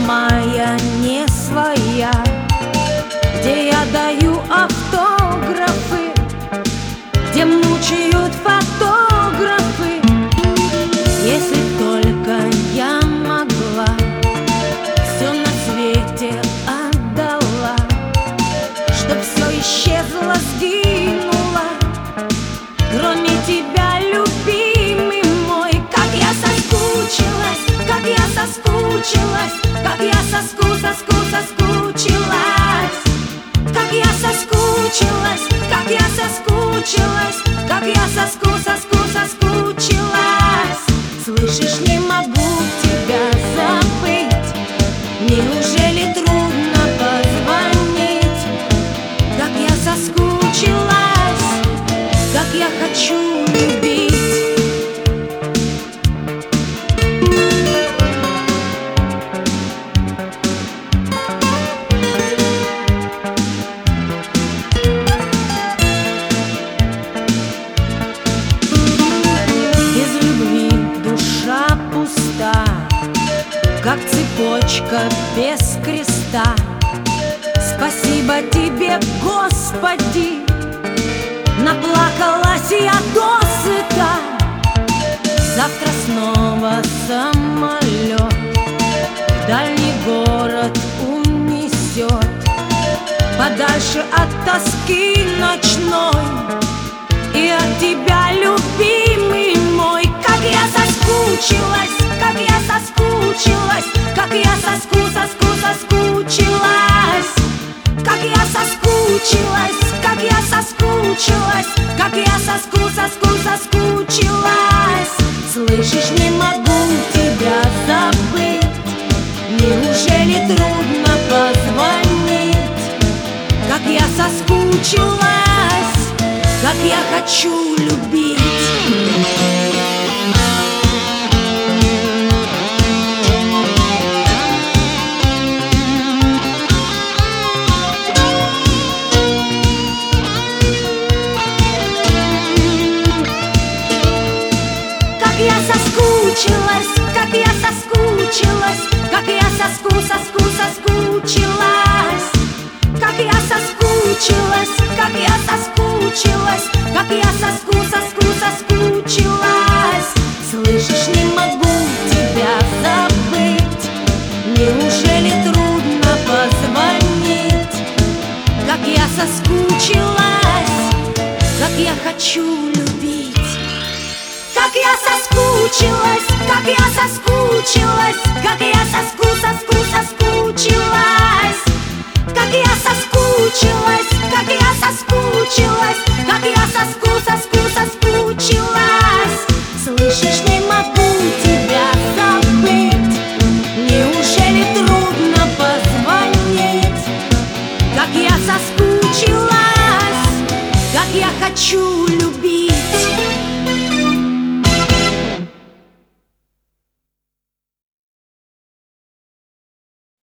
моя не своя, где я даю автографы, где мучают фотографы. Если только я могла, все на свете отдала, чтоб все исчезло, сгинуло, кроме тебя, любимый мой. Как я соскучилась, как я соскучилась, как я соскучилась, как я соскучилась, как я соскучилась, как я соскучилась. Слышишь, не могу тебя забыть, неужели трудно позвонить? Как я соскучилась, как я хочу любить. Как цепочка без креста. Спасибо тебе, Господи, наплакалась я досыта. Завтра снова самолет в дальний город унесет, подальше от тоски ночной и от тебя, любимый мой. Как я соскучилась, как я соскучилась, как я соскучилась, как я соскучилась, как я соскучилась, как я соскучилась. Слышишь, не могу тебя забыть, неужели трудно позвонить? Как я соскучилась, как я хочу любить. Как я соскучилась, как я соскучилась, как я соскучилась, как я соскучилась, как я соскучилась, как я соскучилась. Слышишь, не могу тебя забыть, неужели трудно позвонить? Как я соскучилась, как я хочу любить. Как я соскучилась, как я соскучилась, как я соскучилась, как я соскучилась, как я соскучилась, как я соскучилась. Слышишь, не могу тебя забыть, неужели трудно позвонить? Как я соскучилась, как я хочу любить.